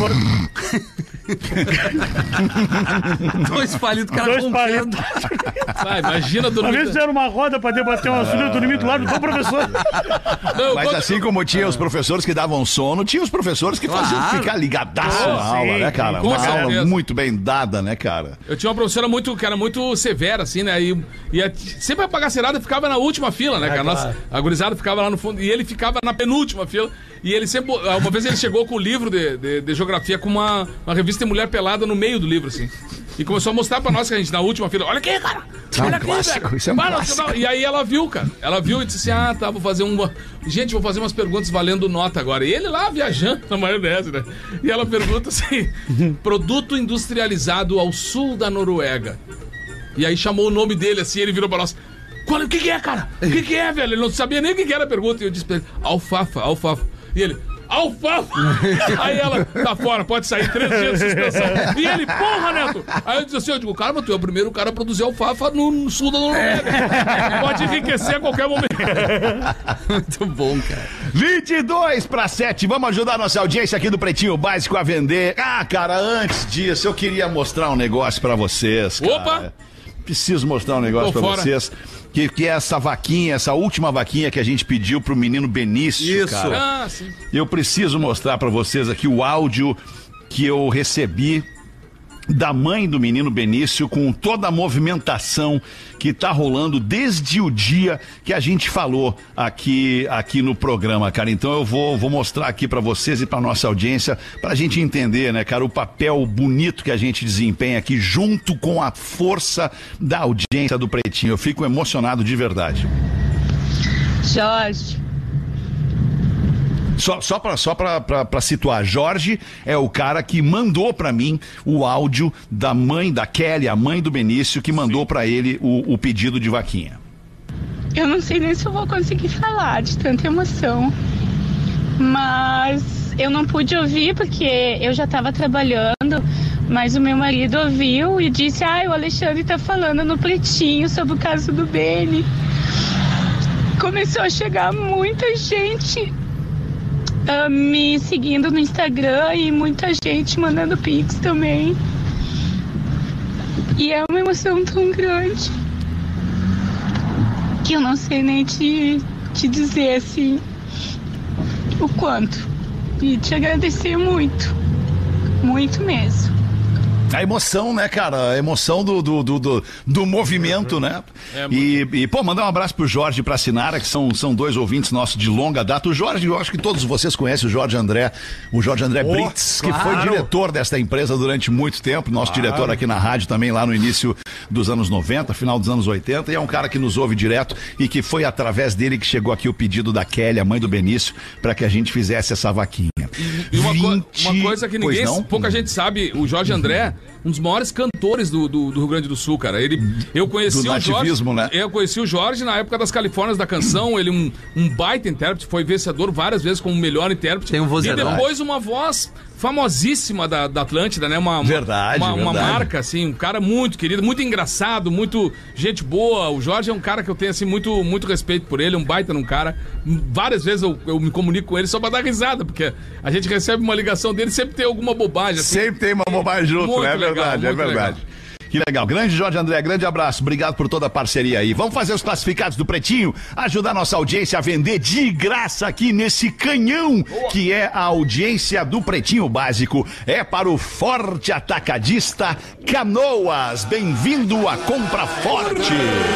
Dois palitos, cara Dois rompendo. Ah, imagina Uma dormir. vez fizeram uma roda pra debater um assunto, eu dormi do lado do professor. Não, Mas quando- assim como tinha os professores que davam sono, tinha os professores que faziam Claro. ficar ligadaço Oh, na aula, sim, né, cara? com Uma certeza. aula muito bem dada, né, cara? Eu tinha uma professora muito, que era muito severa, assim, né? E, e a- sempre a bagaceirada ficava na última fila, né, cara? Nossa, a gurizada ficava lá no fundo e ele ficava na penúltima fila. E ele sempre. Uma vez ele chegou com o livro de, de, de geografia com uma, uma revista de mulher pelada no meio do livro, assim. E começou a mostrar pra nós que a gente, na última fila, olha aqui, cara! Olha aqui, clássico, velho! isso é um Para, clássico. não. E aí ela viu, cara. Ela viu e disse assim: ah, tá, vou fazer uma. Gente, vou fazer umas perguntas valendo nota agora. E ele lá viajando na maionese, né? E ela pergunta assim: produto industrializado ao sul da Noruega. E aí chamou o nome dele assim, ele virou pra nós. Qual, o que, que é, cara? O que, que é, velho? Ele não sabia nem o que, que era a pergunta. E eu disse pra ele: alfafa, alfafa. E ele: alfafa! Aí ela, tá fora, pode sair três dias de suspensão. E ele: porra, Neto! Aí eu disse assim: eu digo, cara, mas tu é o primeiro cara a produzir alfafa no, no sul da Noruega. Pode enriquecer a qualquer momento. Muito bom, cara. vinte e dois para sete, vamos ajudar a nossa audiência aqui do Pretinho Básico a vender. Ah, cara, antes disso, eu queria mostrar um negócio pra vocês, cara. Opa! Preciso mostrar um negócio Tô pra fora. vocês. Que, que é essa vaquinha, essa última vaquinha que a gente pediu pro menino Benício, Isso. cara. Ah, sim. Eu preciso mostrar pra vocês aqui o áudio que eu recebi da mãe do menino Benício com toda a movimentação que tá rolando desde o dia que a gente falou aqui aqui no programa, cara. Então eu vou, vou mostrar aqui pra vocês e pra nossa audiência pra gente entender, né, cara, o papel bonito que a gente desempenha aqui junto com a força da audiência do Pretinho. Eu fico emocionado de verdade. Jorge, Só, só para só pra, pra, pra situar, Jorge é o cara que mandou pra mim o áudio da mãe da Kelly, a mãe do Benício, que mandou pra ele o, o pedido de vaquinha. eu não sei nem se eu vou conseguir falar de tanta emoção, mas eu não pude ouvir porque eu já estava trabalhando, mas o meu marido ouviu e disse: ah, o Alexandre tá falando no Pretinho sobre o caso do Beni. Começou a chegar muita gente uh, me seguindo no Instagram e muita gente mandando pix também. E é uma emoção tão grande que eu não sei nem te, te dizer assim o quanto. E te agradecer muito, muito mesmo. A emoção, né, cara? A emoção do, do, do, do, do movimento, né? É, e, e, pô, mandar um abraço pro Jorge e pra Sinara, que são, são dois ouvintes nossos de longa data. O Jorge, eu acho que todos vocês conhecem o Jorge André, o Jorge André Oh, Brits, que claro. foi diretor desta empresa durante muito tempo, nosso diretor aqui na rádio também, lá no início dos anos noventa, final dos anos oitenta, e é um cara que nos ouve direto e que foi através dele que chegou aqui o pedido da Kelly, a mãe do Benício, pra que a gente fizesse essa vaquinha. E uma, co- vinte uma coisa que ninguém, Pois não? pouca gente sabe, o Jorge André, um dos maiores cantores do, do, do Rio Grande do Sul, cara. Ele, eu conheci Do o Jorge, nativismo, né? eu conheci o Jorge na época das Califórnias da canção. Ele um, um baita intérprete, foi vencedor várias vezes como o melhor intérprete. Tem um e vozeirão. depois uma voz famosíssima da, da Atlântida, né? Uma, uma- Verdade, uma, uma verdade. marca, assim, um cara muito querido, muito engraçado, muito gente boa. O Jorge é um cara que eu tenho, assim, muito, muito respeito por ele, um baita num cara. Várias vezes eu, eu me comunico com ele só pra dar risada, porque a gente recebe uma ligação dele, sempre tem alguma bobagem, assim. Sempre tem uma bobagem junto, Muito né? É legal, verdade, é muito verdade. Que legal. Grande Jorge André, grande abraço. Obrigado por toda a parceria aí. Vamos fazer os classificados do Pretinho, ajudar nossa audiência a vender de graça aqui nesse canhão que é a audiência do Pretinho Básico. É para o Forte Atacadista Canoas. Bem-vindo à Compra Forte.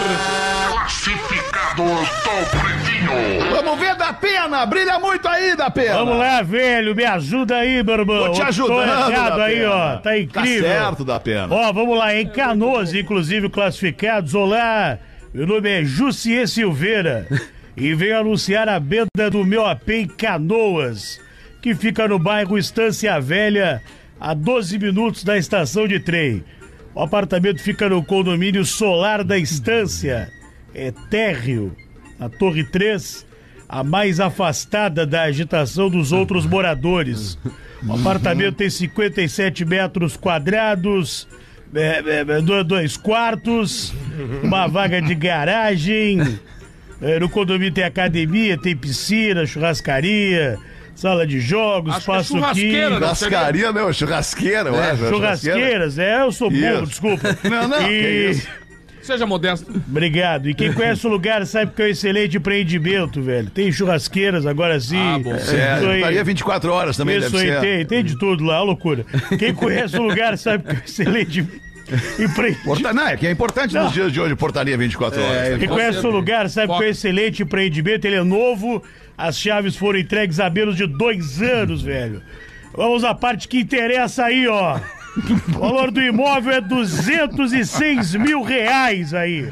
Classificados do Pretinho. Vamos ver, da Pena. Brilha muito aí, da Pena. Vamos lá, velho. Me ajuda aí, meu irmão. Tô te ajudando, Tô errado da aí, Pena. ó. Tá incrível. Tá certo, da Pena. Ó, vamos lá. Em Canoas, inclusive, classificados. Olá, meu nome é Jussier Silveira e venho anunciar a venda do meu A P em Canoas, que fica no bairro Estância Velha, a doze minutos da estação de trem. O apartamento fica no condomínio Solar da Estância. É térreo, a Torre três, a mais afastada da agitação dos outros moradores. O apartamento tem cinquenta e sete metros quadrados, é, é, dois quartos, uma vaga de garagem. É, no condomínio tem academia, tem piscina, churrascaria, sala de jogos, Acho que é espaço churrasqueira, químico. Churrascaria, não, churrasqueira, eu acho. Churrasqueiras, é, eu sou burro, Isso. desculpa. Não, não, que E... isso. Seja modesto. Obrigado. E quem conhece o lugar sabe que é um excelente empreendimento, velho. Tem churrasqueiras agora sim. Ah, bom. É, Isso aí. estaria vinte e quatro horas também, Isso deve aí, ser. tem, tem de tudo lá, loucura. Quem conhece o lugar sabe que é um excelente empreendimento. Porta... Não, é que é importante Não. nos dias de hoje, portaria vinte e quatro horas. né? Quem conhece o lugar sabe que é um excelente empreendimento, ele é novo, as chaves foram entregues há menos de dois anos, velho. Vamos à parte que interessa aí, ó. O valor do imóvel é duzentos e seis mil reais aí.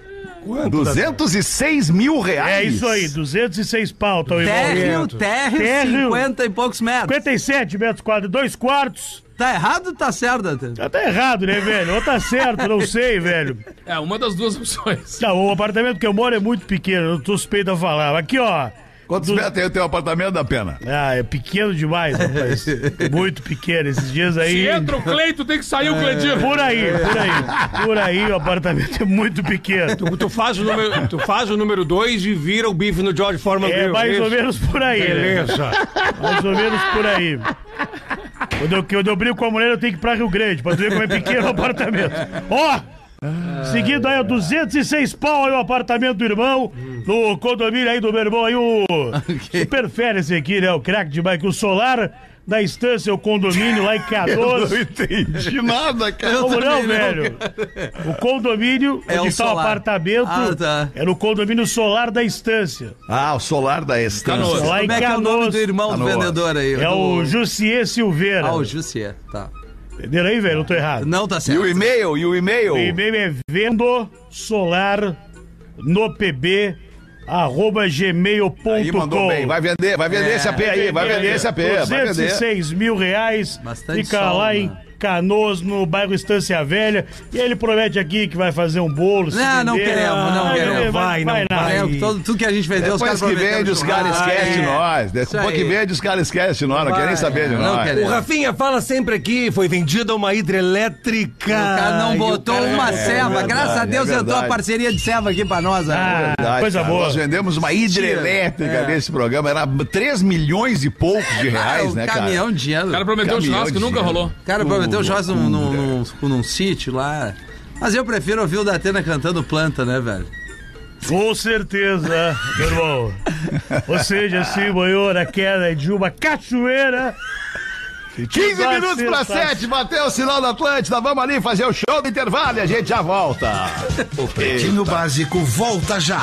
duzentos e seis mil reais. É isso aí, duzentos e seis pau, tá o Térreo, imóvel. térreo, Térreo. cinquenta e poucos metros. cinquenta e sete metros quadrados, dois quartos. Tá errado ou tá certo, Dante? Já tá errado, né, velho? Ou tá certo, não sei, velho. É, uma das duas opções. Tá, o apartamento que eu moro é muito pequeno, eu tô suspeito a falar. Aqui, ó. Quantos Du- metros tem o teu apartamento, da Pena? Ah, é pequeno demais, rapaz. Muito pequeno. Esses dias aí. Se entra o Cleito, tem que sair o Cleitinho. Por aí, por aí. Por aí, o apartamento é muito pequeno. Tu, tu faz o número, tu faz o número dois e vira o bife no George Foreman É Grill. mais isso? ou menos por aí. né? Beleza. Mais ou menos por aí. Quando eu, quando eu brigo com a mulher, eu tenho que ir pra Rio Grande, pra tu ver como é pequeno o apartamento. Ó! Seguindo aí, ó, duzentos e seis pau aí o apartamento do irmão, no condomínio aí do meu irmão aí, o super fera esse aqui, né, o craque de bike, o Solar da Estância, o condomínio lá em Canoas. Eu não entendi nada, cara. Como não, também não. velho? O condomínio, É onde o está o Solar. apartamento, Ah, tá. é no condomínio Solar da Estância. Ah, o Solar da Estância. Canoas. Lá em Como é que é o nome Canoas. do irmão do Canoas. vendedor aí? É do... o Jussier Silveira. Ah, o Jussier, tá. Entenderam aí, velho? Não tô errado. Não tá E certo. o e-mail? E o e-mail? O e-mail é vendo solar no pb arroba gmail ponto com. Aí mandou bem. Vai vender, vai vender É, esse A P aí, vai vender esse A P, vai duzentos e vender. seis mil reais. Bastante Fica sol, lá né? em Canoas, no bairro Estância Velha. E ele promete aqui que vai fazer um bolo. se Não, não vender. queremos, não Ah, queremos. Vai, Vai, vai não nada. É, todo, tudo que a gente vendeu, os Depois caras que prometeram vende, os caras churrasco. esquecem de É. nós. Isso Depois que aí. vende, os caras esquecem de nós. Não Vai, querem saber de não nós. queremos. O Rafinha fala sempre aqui, foi vendida uma hidrelétrica. O cara não E o botou cara- uma é, ceva. verdade, Graças a é Deus entrou a verdade. parceria de ceva aqui pra nós. Ah, Verdade, coisa cara. boa. Nós vendemos uma hidrelétrica É. nesse programa. Era três milhões e poucos de reais, o né, cara? caminhão de dinheiro. O cara prometeu um Caminhão churrasco que de nunca dinheiro. rolou. O cara prometeu churrasco num, num, num, num, num sítio lá. Mas eu prefiro ouvir o Datena cantando planta, né, velho? Com certeza, meu irmão. Ou seja, se banhou na queda de uma cachoeira. quinze Vai minutos ser pra fácil. sete, bateu o sinal da Atlântida. Vamos ali fazer o show do intervalo e a gente já volta. O Pretinho Básico volta já.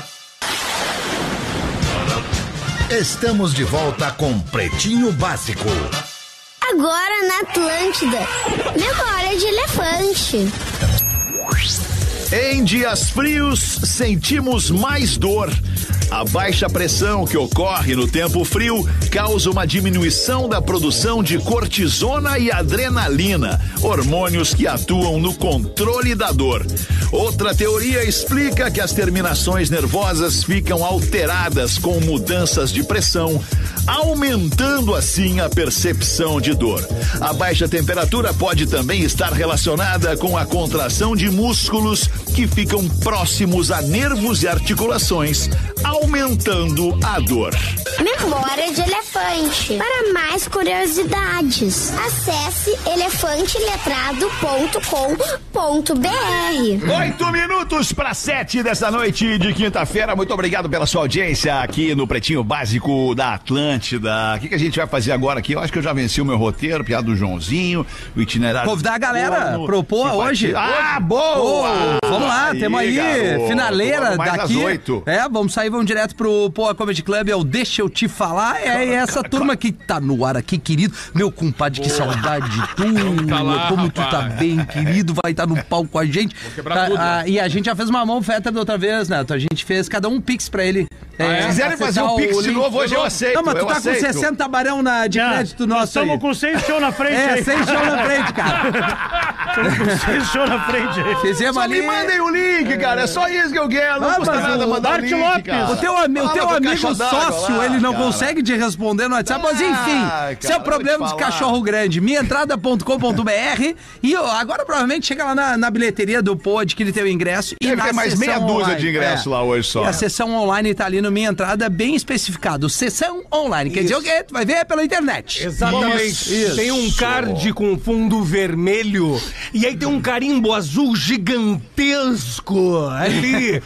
Estamos de volta com Pretinho Básico. Agora na Atlântida. Memória de elefante. Em dias frios, sentimos mais dor. A baixa pressão que ocorre no tempo frio causa uma diminuição da produção de cortisona e adrenalina, hormônios que atuam no controle da dor. Outra teoria explica que as terminações nervosas ficam alteradas com mudanças de pressão, aumentando assim a percepção de dor. A baixa temperatura pode também estar relacionada com a contração de músculos que ficam próximos a nervos e articulações, aumentando a dor. Memória de elefante. Para mais curiosidades, acesse elefante letrado ponto com ponto b r. Oito minutos para sete dessa noite de quinta-feira. Muito obrigado pela sua audiência aqui no Pretinho Básico da Atlântida. O que, que a gente vai fazer agora aqui? Eu acho que eu já venci o meu roteiro, piada do Joãozinho, o itinerário. Convidar a galera, Boa, propor simpatia. hoje. Ah, boa! Oh, vamos lá, Aí, temos aí, garoto. finaleira Mais daqui. às oito. É, vamos sair, vamos direto pro Poa Comedy Club, é o Deixa Eu Te Falar. É essa turma que tá no ar aqui, querido. Meu compadre, que saudade de tu. Tá lá, Como tu tá rapaz. bem, querido. Vai estar no palco com a gente. quebrar Tá, tudo, ah, né? e a gente já fez uma mão feta da outra vez, Neto. A gente fez cada um pix pra ele. Ah, é? Se quiserem fazer um pix de link. novo, hoje eu aceito. Não, mas tu eu tá aceito. com sessenta barão na, de Já, crédito nós nosso aí. estamos com seis show na frente É, aí. sem show na frente, cara. Estamos com seis show na frente aí. Fizemos Só ali. me mandem o link, cara. É só isso que eu quero. Não Ah, custa mas nada o mandar o Bart link, Lopes, cara. O teu, ami- o Fala teu com amigo caixa d'água sócio, lá, ele não cara. consegue te responder no WhatsApp, mas enfim, Ah, isso é cara, o problema vou dos te falar. cachorro grande. minha entrada ponto com ponto b r e ó, agora provavelmente chega lá na, na bilheteria do Pô, adquire teu ingresso e Deve na ter mais sessão meia dúzia online. de ingressos É. lá hoje só. E a sessão online tá ali no Minha Entrada bem especificado. Sessão online, quer dizer o quê? Tu vai ver pela internet. Exatamente. Isso. Tem um card com fundo vermelho e aí tem um carimbo azul gigantesco ali.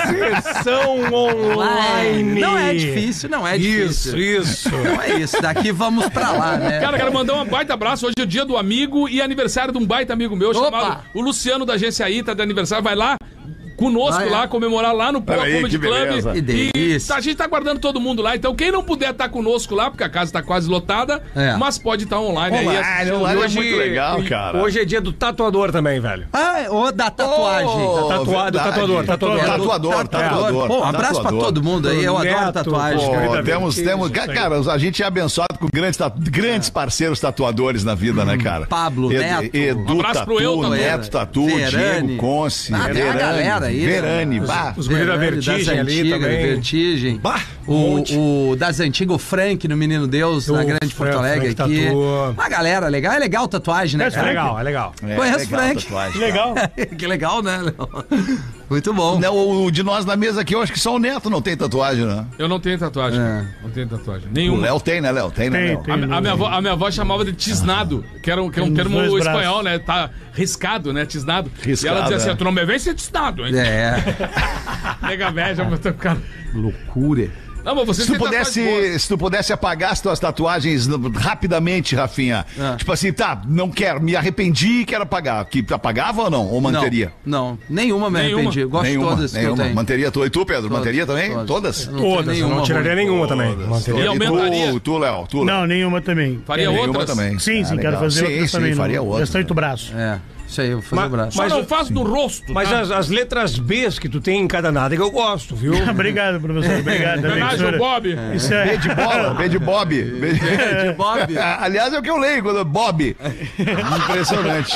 Sessão online. Não é difícil, não é Isso, difícil. isso. Não é isso. Daqui vamos pra lá, né? Cara, quero mandar um baita abraço. Hoje é o dia do amigo e aniversário de um baita amigo meu Opa! chamado o Luciano da agência I, tá de aniversário. Vai lá conosco Ah, é? lá, comemorar lá no Poa Olha aí, Comedy que Club. beleza. Que E delícia. tá- a gente tá aguardando todo mundo lá. Então, quem não puder estar conosco lá, porque a casa tá quase lotada, É. mas pode estar online aí. Online, assistindo. online é Hoje- muito legal, cara. Hoje é dia do tatuador também, velho. Ah, o da tatuagem. Oh, Tatua- do verdade. tatuador, tatuador. É, Tatuador, tatuador. Pô, um abraço pra tatuador. todo mundo aí. Eu adoro Neto, tatuagem. pô. cara. Pô, Vida temos, verde, temos, isso aí. cara, a gente é abençoado com grandes, tatu- grandes parceiros tatuadores na vida, né, cara? Pablo, Edu, Neto. Edu Um abraço Tatu, pro Eu, Neto Tatu, Verani. Diego Conce, Ah, tem a Verani, galera aí, né? Verani, Os- bah. Os guri da Verani, Vertigem das ali antigas, também. Vertigem. Bah, um monte. O, o das antigas, o Frank no Menino Deus, na O Grande Porto Frank, Alegre Frank aqui. tatua. Uma galera legal. É legal tatuagem, né? É cara? legal, é legal. É, Conheço legal, Frank. tatuagem, Legal. Que legal, né, Léo? Muito bom. Não, o de nós na mesa aqui, eu acho que só o Neto não tem tatuagem, né? Eu não tenho tatuagem. É. cara. Não tenho tatuagem. O Nenhuma. Léo tem, né, Léo? Tem, né, Tem, Léo? tem. A, a minha avó, a minha avó chamava de tisnado, que era um, que é um Tem termo nos dois espanhol, braços. né? Tá riscado, né? Tisnado. Riscado, e ela dizia é. assim: tu não me vem ser tisnado, hein? É, Nega velha, já botou o cara. loucura. Não, mas você Se tu, pudesse, se tu pudesse apagar as tuas tatuagens rapidamente, Rafinha, Ah. tipo assim, tá, não quero, me arrependi e quero apagar. Que apagava ou não? Ou manteria? Não, não, nenhuma me Nenhuma. arrependi. Gosto nenhuma, de todas que eu nenhuma. tenho. Manteria todas. E tu, Pedro, Todas, manteria também? todas. Todas? Eu não tenho Todas, eu nenhuma não tiraria ruim. nenhuma também. Manteria. E aumentaria? tu, tu, Léo, tu, Léo. Não, nenhuma também. Faria Nenhuma outras? também. Sim, Ah, sim, legal. quero fazer Sim, outras sim, também. faria no outras, restante do né? braço. É, isso aí, eu vou fazer Mas- o braço. Só Mas não o- faz no rosto. Mas tá? as, as letras Bs que tu tem em cada nada que eu gosto, viu? Obrigado, professor. Obrigado. também, Homenagem ao senhora. Bob. Isso é. B de bola, B de Bob. B de... De Bob. Aliás, é o que eu leio quando Bob. Impressionante.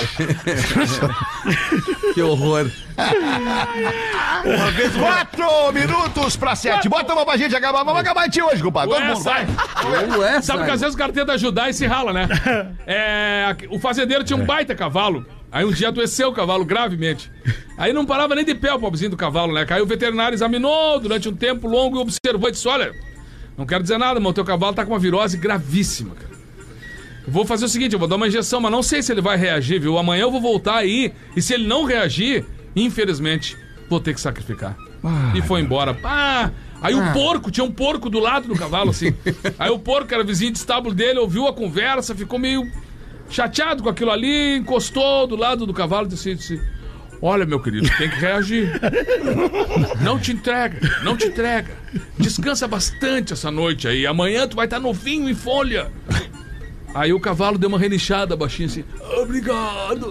Que horror. Uma vez quatro minutos pra sete. Bota uma pra gente acabar. Vamos acabar de hoje, compadre. Todo Ué, mundo vai. Ué, Sabe sabe? que às vezes o cara tenta ajudar e se rala, né? É, o fazendeiro tinha um baita cavalo. Aí um dia adoeceu o cavalo gravemente. Aí não parava nem de pé o pobrezinho do cavalo, né? Caiu o veterinário, examinou durante um tempo longo e observou e disse: olha, não quero dizer nada, mas o teu cavalo tá com uma virose gravíssima, cara. Vou fazer o seguinte, eu vou dar uma injeção, mas não sei se ele vai reagir, viu? Amanhã eu vou voltar aí e se ele não reagir, infelizmente, vou ter que sacrificar. E foi embora. Ah, aí o porco, tinha um porco do lado do cavalo, assim. Aí o porco, que era vizinho de estábulo dele, ouviu a conversa, ficou meio chateado com aquilo ali, encostou do lado do cavalo e disse, disse: olha, meu querido, tem que reagir. Não te entrega, não te entrega. Descansa bastante essa noite aí. Amanhã tu vai estar novinho em folha. Aí o cavalo deu uma relinchada baixinho assim: obrigado.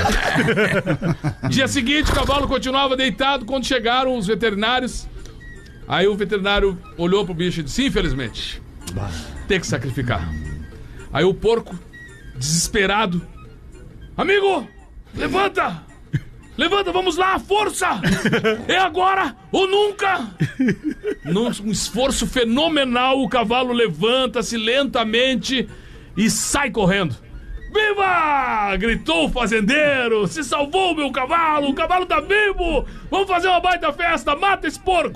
Dia seguinte, o cavalo continuava deitado quando chegaram os veterinários. Aí o veterinário olhou pro bicho e disse: infelizmente, tem que sacrificar. Aí o porco, desesperado: amigo, levanta! Levanta, vamos lá, força! É agora ou nunca! Num um esforço fenomenal, o cavalo levanta-se lentamente e sai correndo. Viva! Gritou o fazendeiro. Se salvou meu cavalo. O cavalo tá vivo. Vamos fazer uma baita festa. Mata esse porco.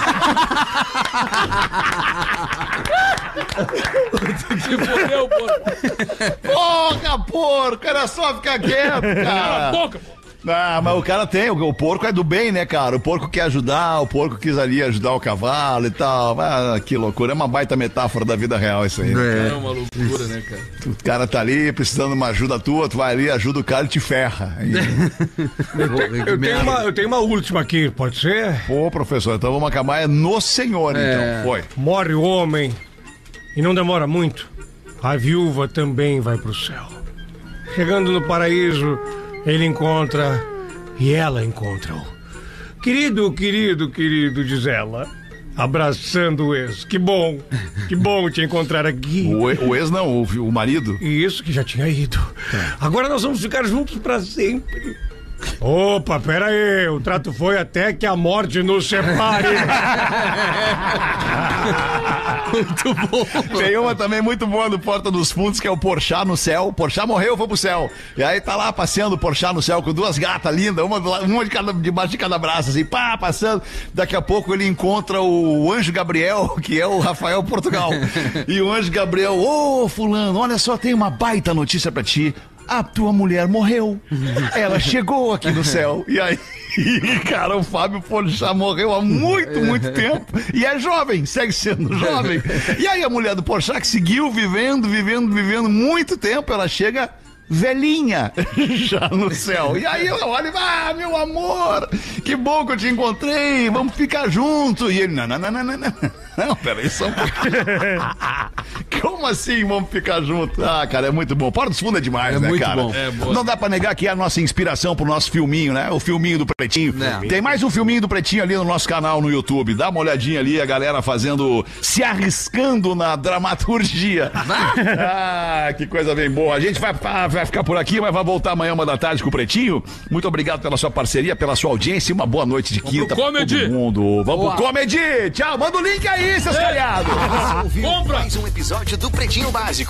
Se fodeu, porco. Porra, porco, era só ficar quieto, Cala a cara. boca, pô. Ah, mas o cara tem, o, o porco é do bem, né, cara? O porco quer ajudar, o porco quis ali ajudar o cavalo e tal. Ah, que loucura, é uma baita metáfora da vida real isso aí. Né? É uma loucura, né, cara? O cara tá ali precisando de uma ajuda tua, tu vai ali, ajuda o cara e te ferra. Aí, Eu tenho, uma, eu tenho uma última aqui, pode ser? pô, professor, então vamos acabar é no senhor, É. então. Foi. Morre o homem e não demora muito. A viúva também vai pro céu. Chegando no paraíso, ele encontra e ela encontra-o. Querido, querido, querido, diz ela, abraçando o ex. Que bom, que bom te encontrar aqui. O, o ex não, o, o marido. E isso que já tinha ido. Agora nós vamos ficar juntos pra sempre. Opa, pera aí, o trato foi até que a morte nos separe. Muito bom. Tem uma também muito boa do Porta dos Fundos, que é o Porchat no céu. O Porchat morreu, foi pro céu. E aí tá lá passeando o Porchat no céu com duas gatas lindas, uma, do la- uma de cada, debaixo de cada braço, assim, pá, passando. Daqui a pouco ele encontra o Anjo Gabriel, que é o Rafael Portugal. E o Anjo Gabriel, ô fulano, olha só, tem uma baita notícia pra ti. A tua mulher morreu. Ela chegou aqui no céu. E aí, cara, o Fábio Porchat morreu há muito, muito tempo. E é jovem, segue sendo jovem. E aí a mulher do Porchat que seguiu vivendo, vivendo, vivendo muito tempo, ela chega velhinha já no céu. E aí ela olha e vai, ah, meu amor, que bom que eu te encontrei, vamos ficar juntos. E ele, não, não, não, não, não, não. Não, peraí, só um pouquinho. Como assim vamos ficar juntos? Ah, cara, é muito bom. Porta dos Fundos é demais, É né, muito cara? bom. É, boa. Não dá pra negar que é a nossa inspiração pro nosso filminho, né? O filminho do Pretinho. É. Tem mais um filminho do Pretinho ali no nosso canal no YouTube. Dá uma olhadinha ali, a galera fazendo, se arriscando na dramaturgia. Ah, que coisa bem boa. A gente vai, vai ficar por aqui, mas vai voltar amanhã, uma da tarde, com o Pretinho. Muito obrigado pela sua parceria, pela sua audiência. Uma boa noite de quinta pro pra Comedy. todo mundo. Vamos Boa. pro Comedy. Tchau, manda o link aí, seus calhados. Ouviu Compra. mais um episódio do Pretinho Básico.